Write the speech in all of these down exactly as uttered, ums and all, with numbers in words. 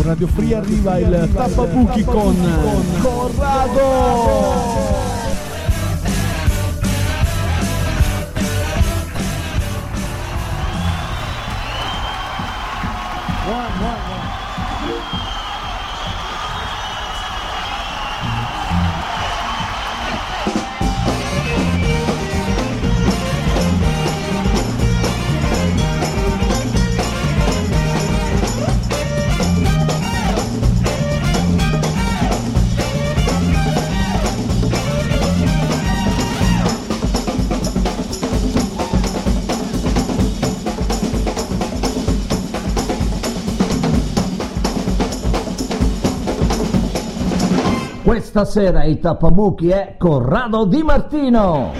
Radio Free arriva il Tappabuchi con Corrado. Questa sera i Tappabuchi è Corrado Di Martino.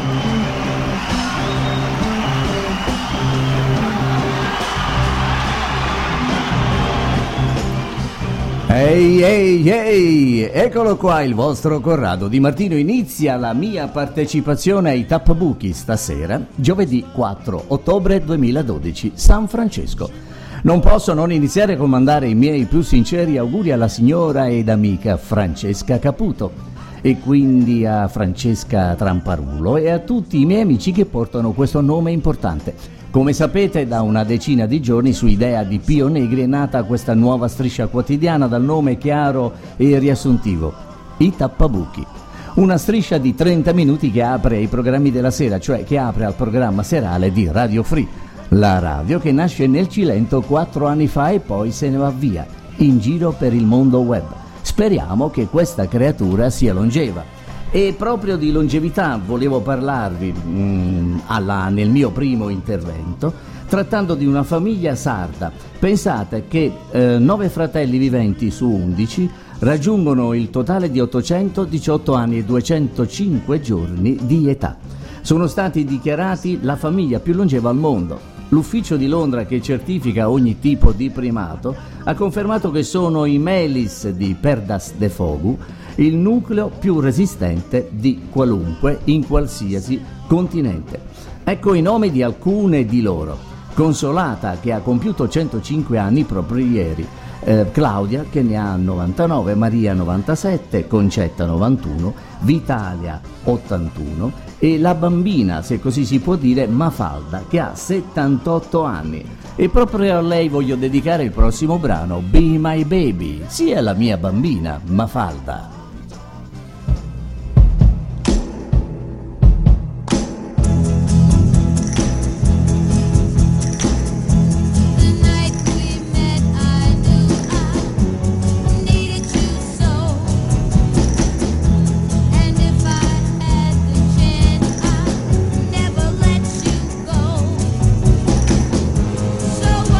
Ehi ehi ehi, eccolo qua il vostro Corrado Di Martino. Inizia la mia partecipazione ai Tappabuchi stasera, giovedì quattro ottobre duemiladodici, San Francesco. Non posso non iniziare con mandare i miei più sinceri auguri alla signora ed amica Francesca Caputo e quindi a Francesca Tramparulo e a tutti i miei amici che portano questo nome importante. Come sapete, da una decina di giorni su idea di Pio Negri è nata questa nuova striscia quotidiana dal nome chiaro e riassuntivo, i Tappabuchi. Una striscia di trenta minuti che apre ai programmi della sera, cioè che apre al programma serale di Radio Free. La radio che nasce nel Cilento quattro anni fa e poi se ne va via, in giro per il mondo web. Speriamo che questa creatura sia longeva. E proprio di longevità volevo parlarvi mm, alla, nel mio primo intervento, trattando di una famiglia sarda. Pensate che eh, nove fratelli viventi su undici raggiungono il totale di ottocentodiciotto anni e duecentocinque giorni di età. Sono stati dichiarati la famiglia più longeva al mondo. L'ufficio di Londra che certifica ogni tipo di primato ha confermato che sono i Melis di Perdas de Fogu il nucleo più resistente di qualunque in qualsiasi continente. Ecco i nomi di alcune di loro. Consolata, che ha compiuto centocinque anni proprio ieri, eh, Claudia che ne ha novantanove, Maria novantasette, Concetta novantuno, Vitalia ottantuno e la bambina, se così si può dire, Mafalda, che ha settantotto anni. E proprio a lei voglio dedicare il prossimo brano, Be My Baby, sia la mia bambina, Mafalda.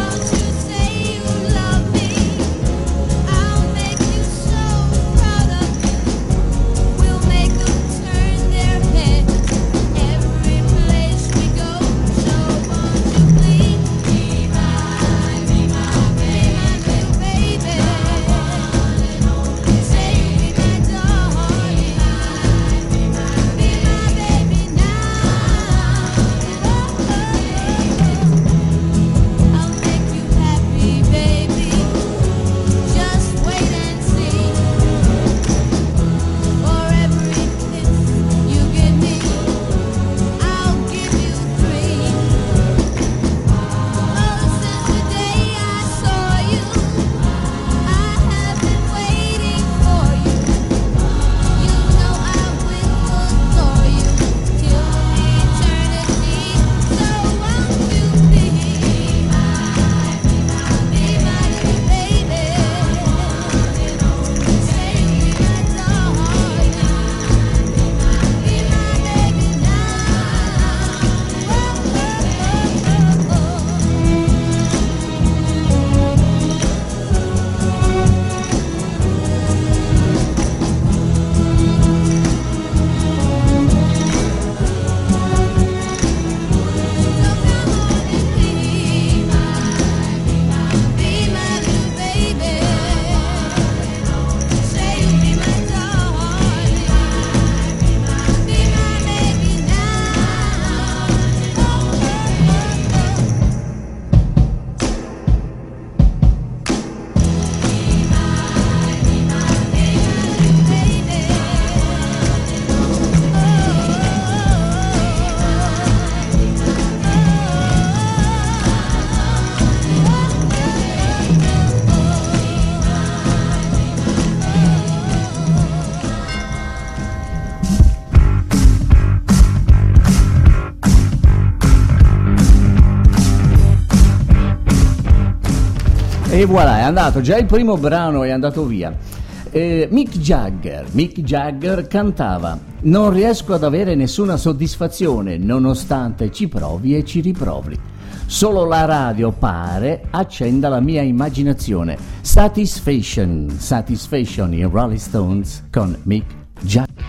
I'll make you so proud of E voilà, è andato, già il primo brano è andato via. Eh, Mick Jagger, Mick Jagger cantava: non riesco ad avere nessuna soddisfazione nonostante ci provi e ci riprovi. Solo la radio pare accenda la mia immaginazione. Satisfaction, Satisfaction in Rolling Stones con Mick Jagger.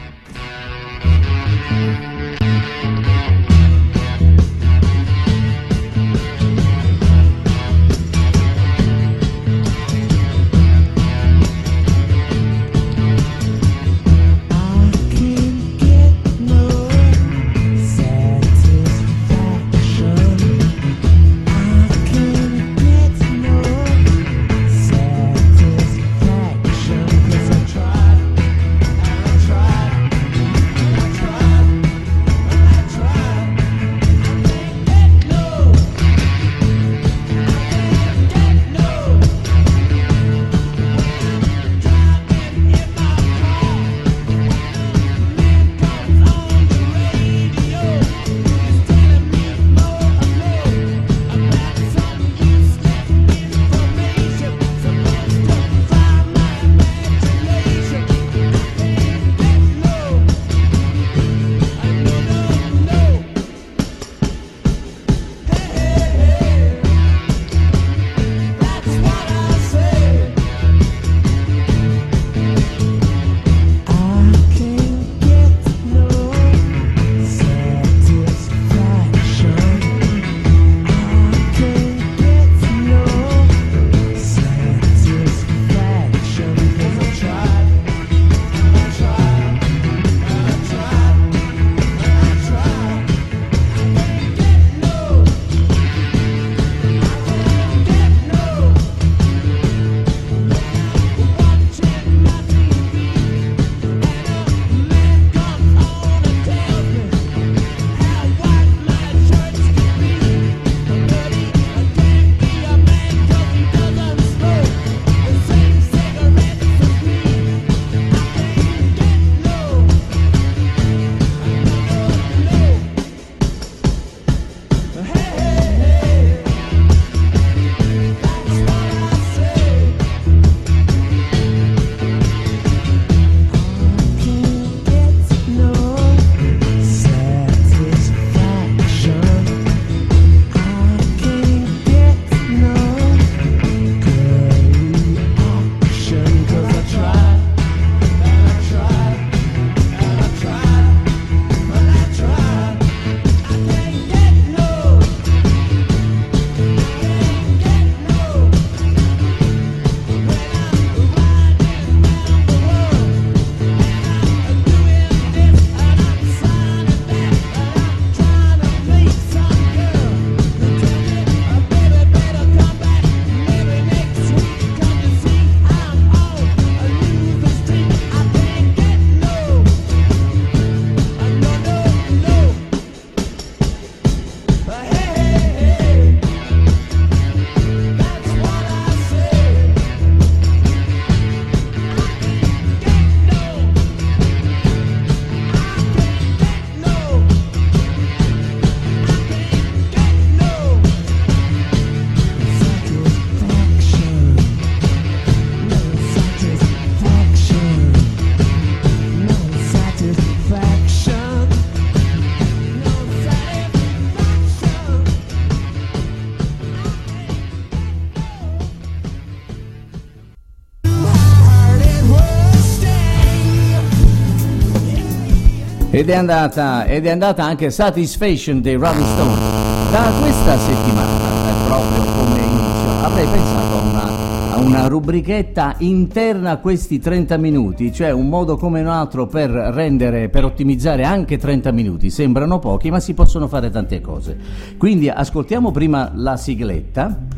Ed è andata, ed è andata anche Satisfaction dei Rolling Stones. Da questa settimana, proprio come inizio, avrei pensato a una, a una rubrichetta interna a questi trenta minuti, cioè un modo come un altro per rendere, per ottimizzare anche trenta minuti. Sembrano pochi, ma si possono fare tante cose. Quindi ascoltiamo prima la sigletta.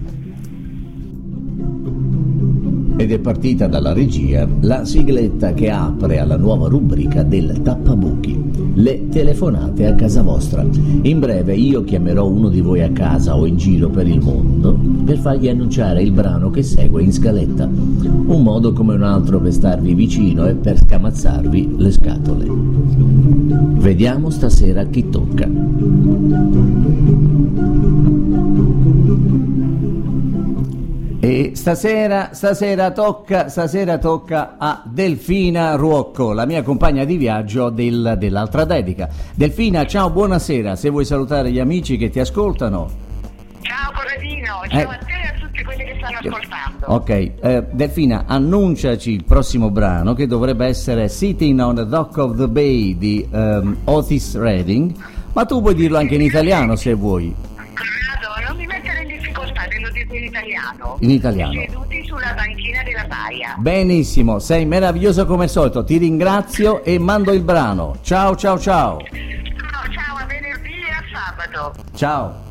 Ed è partita dalla regia la sigletta che apre alla nuova rubrica del Tappabuchi, le telefonate a casa vostra. In breve io chiamerò uno di voi a casa o in giro per il mondo per fargli annunciare il brano che segue in scaletta, un modo come un altro per starvi vicino e per scamazzarvi le scatole. Vediamo stasera chi tocca. E Stasera, stasera, tocca, stasera tocca a Delfina Ruocco, la mia compagna di viaggio del, dell'altra dedica. Delfina, ciao, buonasera, se vuoi salutare gli amici che ti ascoltano. Ciao Corradino, ciao Eh. a te e a tutti quelli che stanno ascoltando. Ok, eh, Delfina, annunciaci il prossimo brano che dovrebbe essere Sitting on the Dock of the Bay di ehm, Otis Redding, ma tu puoi dirlo anche in italiano se vuoi. Corrado, non mi mettere in difficoltà, te lo dico in italiano. In italiano. Seduti sulla banchina della baia. Benissimo, sei meraviglioso come al solito, ti ringrazio e mando il brano. Ciao, ciao, ciao. Ciao, ciao, a venerdì e a sabato. Ciao.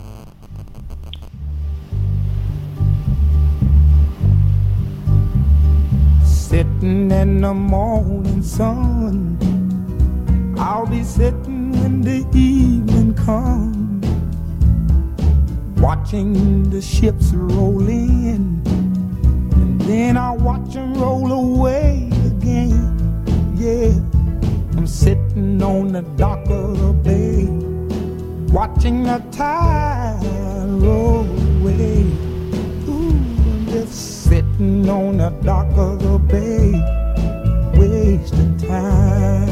Sitting in the morning sun, I'll be sitting when the evening comes, watching the ships roll in, and then I'll watch them roll away again. Yeah, I'm sitting on the dock of the bay, watching the tide roll away. Ooh, I'm just sitting on the dock of the bay, wasting time.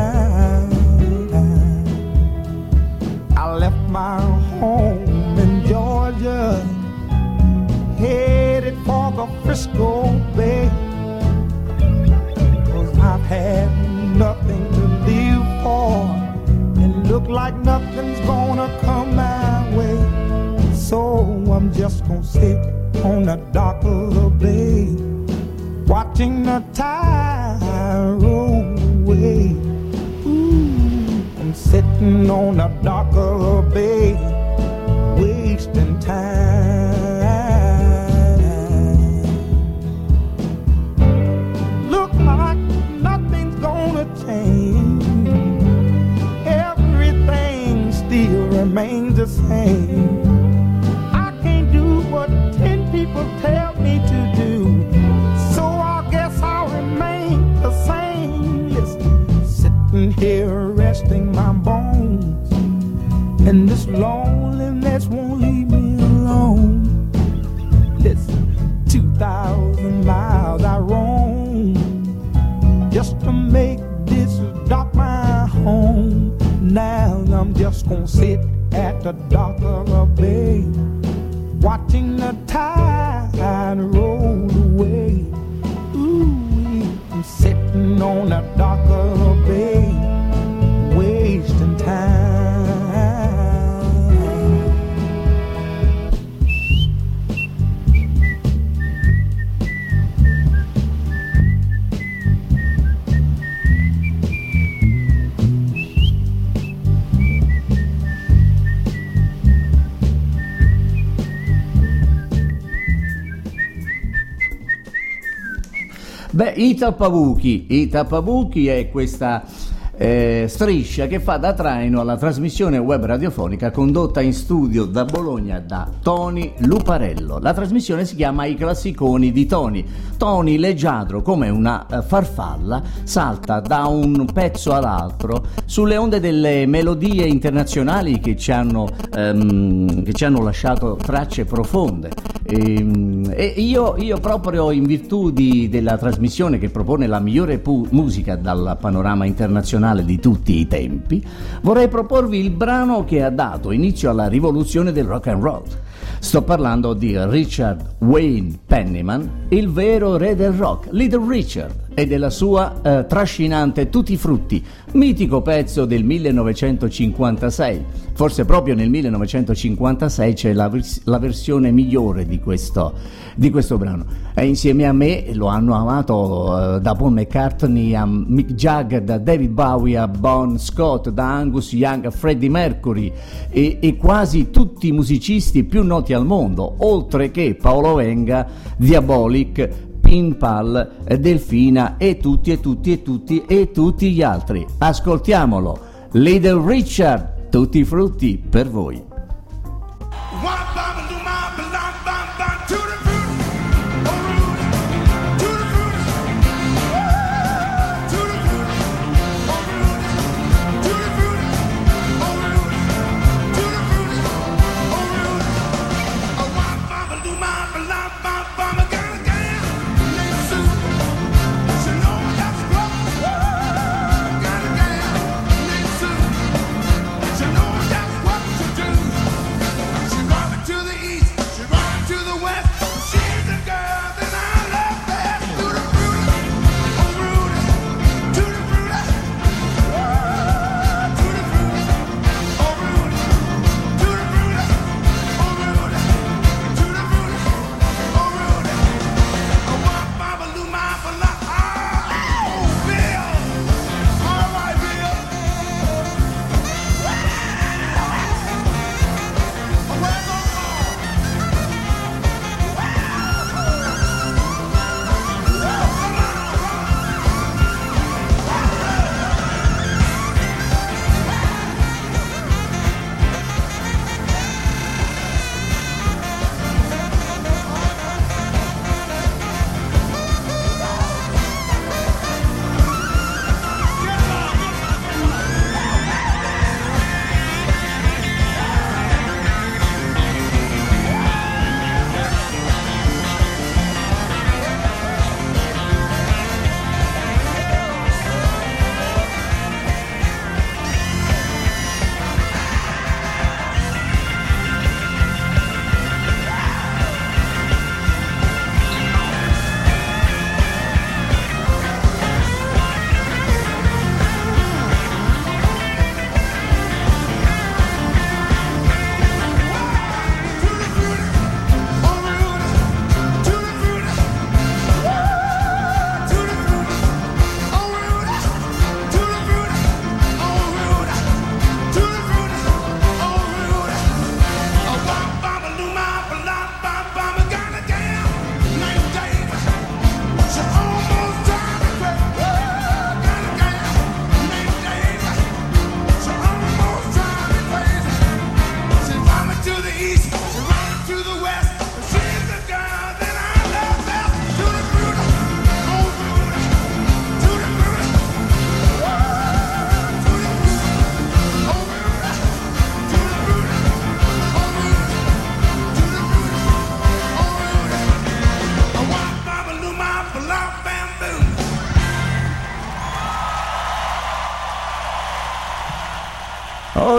I left my home in Georgia, headed for the Frisco Bay, 'cause I've had nothing to live for, and look like nothing's gonna come my way. So I'm just gonna sit on the dock of the bay, watching the tide roll away. Ooh, I'm sitting on the dock of the bay, wasting time. Look like nothing's gonna change, everything still remains the same. People tell me to do, so I guess I'll remain the same. Listen, sitting here resting my bones, and this loneliness won't leave me alone. Listen, two thousand miles I roam just to make this dock my home. Now I'm just gonna sit at the dock of the bay, watching the tide roll away. Ooh, I'm sitting on the dock of the bay, wasting time. Beh, i tappabuchi, i tappabuchi è questa eh, striscia che fa da traino alla trasmissione web radiofonica condotta in studio da Bologna da Tony Luparello. La trasmissione si chiama I classiconi di Tony. Tony, leggiadro come una uh, farfalla, salta da un pezzo all'altro sulle onde delle melodie internazionali che ci hanno, um, che ci hanno lasciato tracce profonde. E, e io, io proprio in virtù di, della trasmissione che propone la migliore pu- musica dal panorama internazionale di tutti i tempi, vorrei proporvi il brano che ha dato inizio alla rivoluzione del rock and roll. Sto parlando di Richard Wayne Penniman, il vero re del rock, Little Richard, e della sua eh, trascinante Tutti Frutti, mitico pezzo del millenovecentocinquantasei. Forse proprio nel millenovecentocinquantasei c'è la, vers- la versione migliore di questo, di questo brano. E insieme a me lo hanno amato eh, da Paul McCartney a Mick Jagger, da David Bowie a Bon Scott, da Angus Young a Freddie Mercury e, e quasi tutti i musicisti più noti al mondo, oltre che Paolo Venga, Diabolic, Pin Pal, Delfina e tutti e tutti e tutti e tutti gli altri. Ascoltiamolo, Little Richard, Tutti Frutti per voi. Mama, do my, my, my, my, my,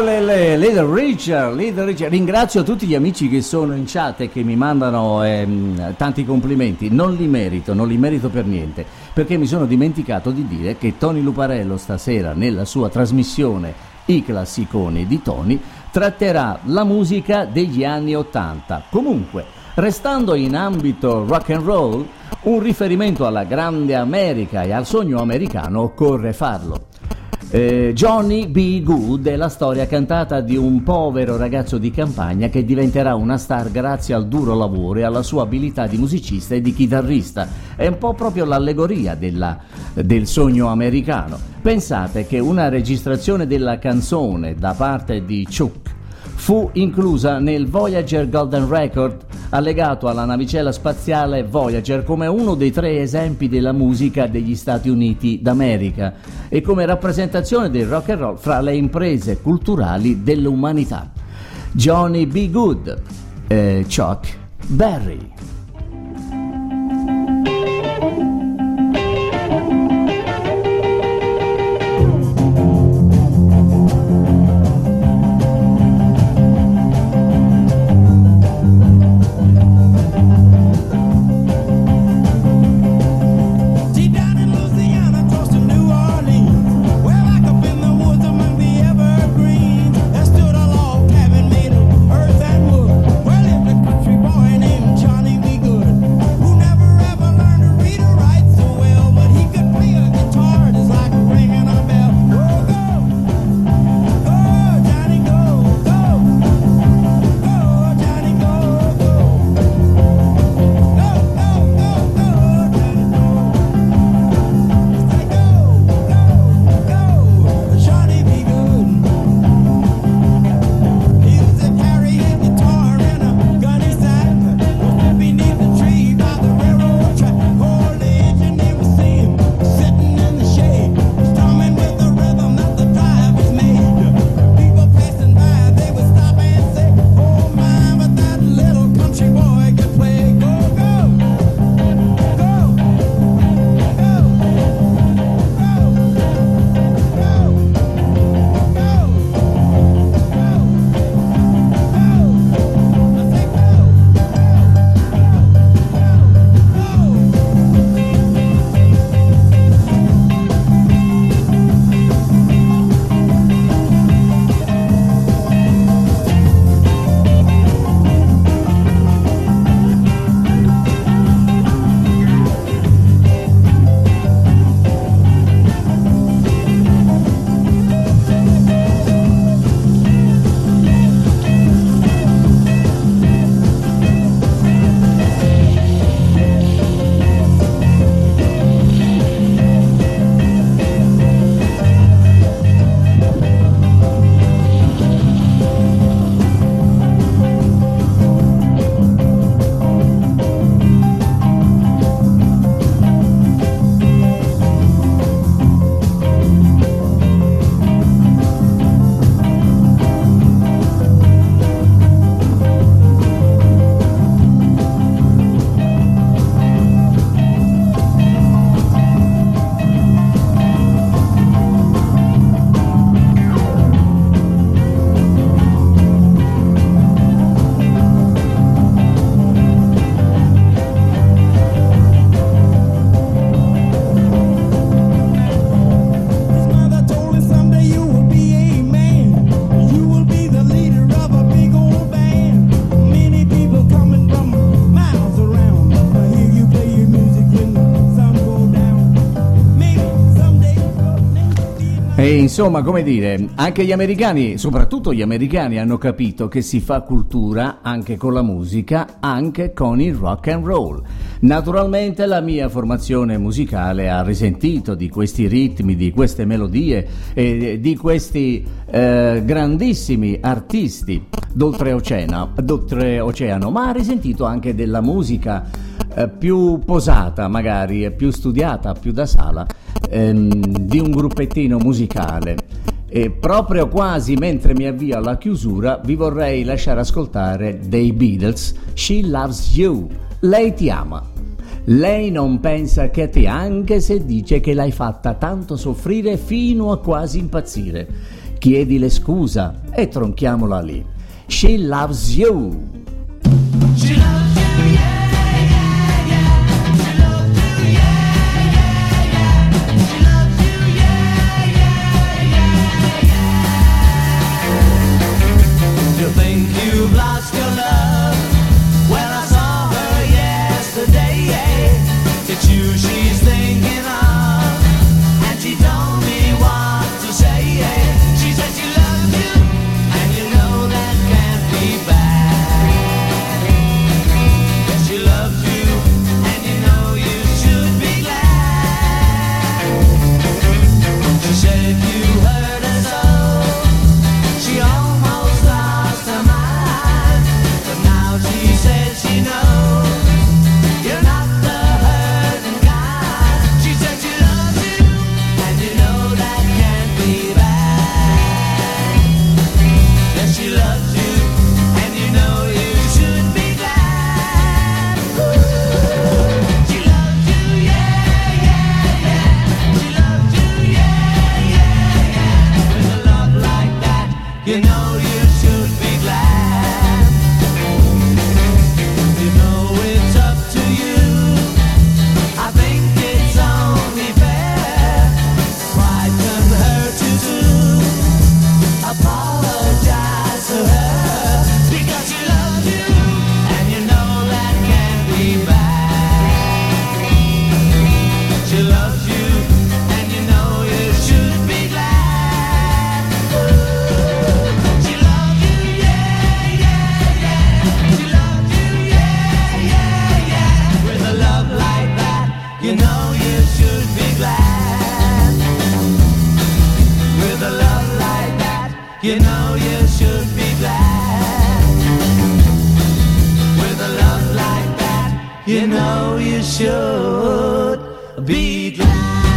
Olele, Little Richard, Little Richard. Ringrazio tutti gli amici che sono in chat e che mi mandano ehm, tanti complimenti. Non li merito, non li merito per niente, perché mi sono dimenticato di dire che Tony Luparello stasera nella sua trasmissione I Classiconi di Tony tratterà la musica degli anni ottanta. Comunque, restando in ambito rock and roll, un riferimento alla grande America e al sogno americano occorre farlo. Eh, Johnny B. Good è la storia cantata di un povero ragazzo di campagna che diventerà una star grazie al duro lavoro e alla sua abilità di musicista e di chitarrista. È un po' proprio l'allegoria della, del sogno americano. Pensate che una registrazione della canzone da parte di Chuck fu inclusa nel Voyager Golden Record allegato alla navicella spaziale Voyager come uno dei tre esempi della musica degli Stati Uniti d'America e come rappresentazione del rock and roll fra le imprese culturali dell'umanità. Johnny B. Good, eh, Chuck Berry. E insomma, come dire, anche gli americani, soprattutto gli americani, hanno capito che si fa cultura anche con la musica, anche con il rock and roll. Naturalmente la mia formazione musicale ha risentito di questi ritmi, di queste melodie e di questi eh, grandissimi artisti d'oltreoceano, d'oltreoceano, ma ha risentito anche della musica eh, più posata, magari più studiata, più da sala, ehm, di un gruppettino musicale. E proprio quasi mentre mi avvio alla chiusura vi vorrei lasciare ascoltare dei Beatles She Loves You. Lei ti ama. Lei non pensa che a te, anche se dice che l'hai fatta tanto soffrire fino a quasi impazzire. chiedile scusa e tronchiamola lì. She loves you. She loves you, yeah, yeah, yeah. She loves you, yeah, yeah, yeah. She loves you, yeah, yeah, yeah, yeah. You think you've lost your love? Well, I saw her yesterday, yeah. It's you she's thinking of, and she told me what to say, yeah. She said she loves you, and you know that can't be bad. Yes, she loves you, and you know you should be glad. She said you hurt her so, she almost lost her mind, but now she says she knows you're not the hurting kind. She said she loves you, and you know that can't be bad. Yes, she loves you, and you know you should be glad. She loves you, yeah, yeah, yeah. She loves you, yeah, yeah, yeah. With a love like that, you know you should be glad. You know it's up to you. I think it's only fair. Pride can hurt you too. Apologize to her because she loves you, and you know that can't be bad. She loves you, and you know you should be glad. She loves you, yeah, yeah, yeah. She loves you, yeah, yeah, yeah. With a love like that, you know you should be glad. With a love like that, you know you should be glad. With a love like that, you know you should be glad.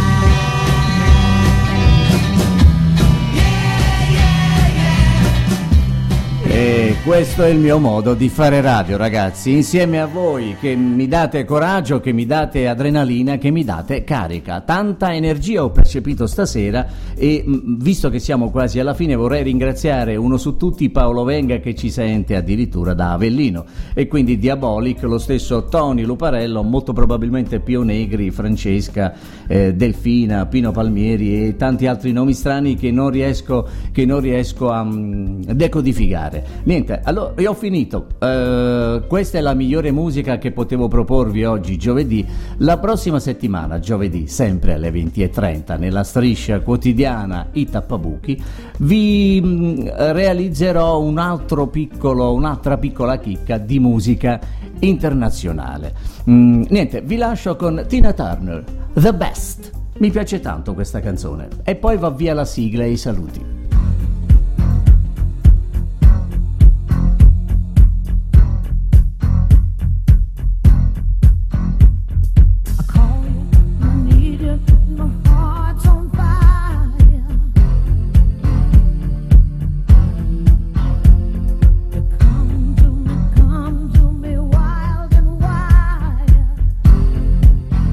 E questo è il mio modo di fare radio, ragazzi, insieme a voi che mi date coraggio, che mi date adrenalina, che mi date carica. Tanta energia ho percepito stasera e mh, visto che siamo quasi alla fine vorrei ringraziare uno su tutti Paolo Venga che ci sente addirittura da Avellino, e quindi Diabolic, lo stesso Tony Luparello, molto probabilmente Pio Negri, Francesca, eh, Delfina, Pino Palmieri e tanti altri nomi strani che non riesco, che non riesco a mh, decodificare. Niente, allora io ho finito. Uh, questa è la migliore musica che potevo proporvi oggi, giovedì. La prossima settimana, giovedì, sempre alle venti e trenta, nella striscia quotidiana I Tappabuchi, vi mh, realizzerò un altro piccolo, un'altra piccola chicca di musica internazionale. Mm, niente, vi lascio con Tina Turner, The Best. Mi piace tanto questa canzone. E poi va via la sigla e i saluti.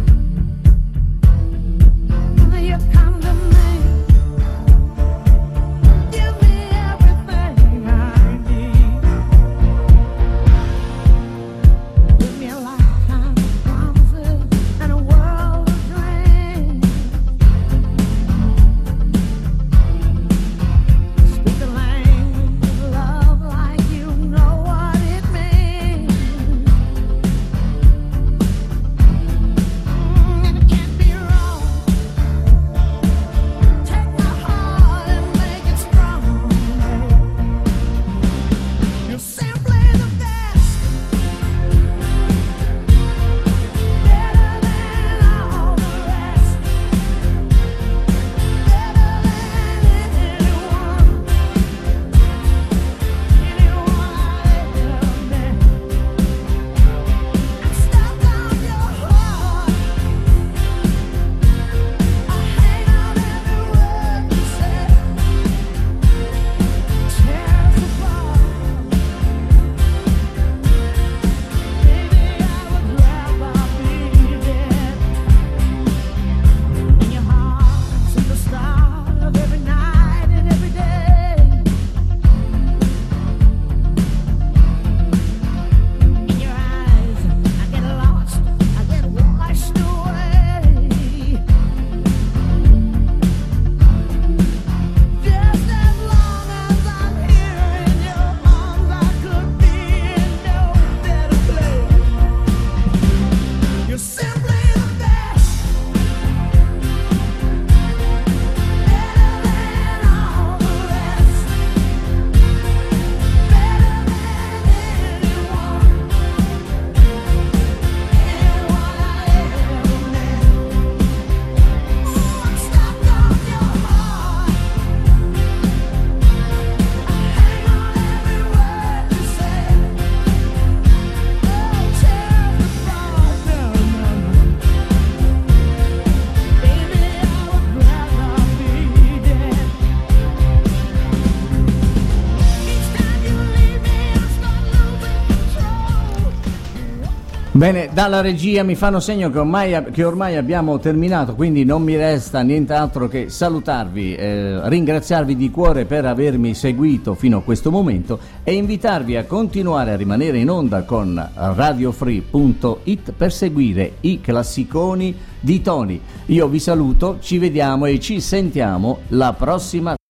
You come to me Bene, dalla regia mi fanno segno che ormai, che ormai abbiamo terminato, quindi non mi resta nient'altro che salutarvi, eh, ringraziarvi di cuore per avermi seguito fino a questo momento e invitarvi a continuare a rimanere in onda con radiofree punto it per seguire i classiconi di Tony. Io vi saluto, ci vediamo e ci sentiamo la prossima